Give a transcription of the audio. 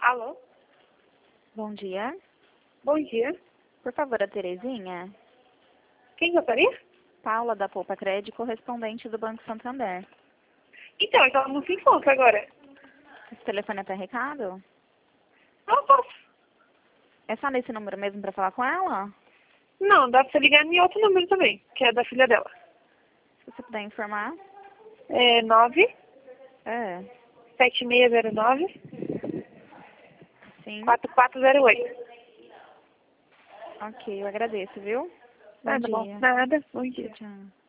Alô? Bom dia. Bom dia. Por favor, a Terezinha. Quem gostaria? Paula, da Poupa Crédito, correspondente do Banco Santander. Então, ela não se encontra agora. Esse telefone é para recado? Ah, posso. É só nesse número mesmo para falar com ela? Não, dá pra você ligar em outro número também, que é da filha dela. Se você puder informar. É 9 É, 7609 sim. 4408. Ok, eu agradeço, viu? Bom Nada bom. dia. Nada. Bom dia. Tchau.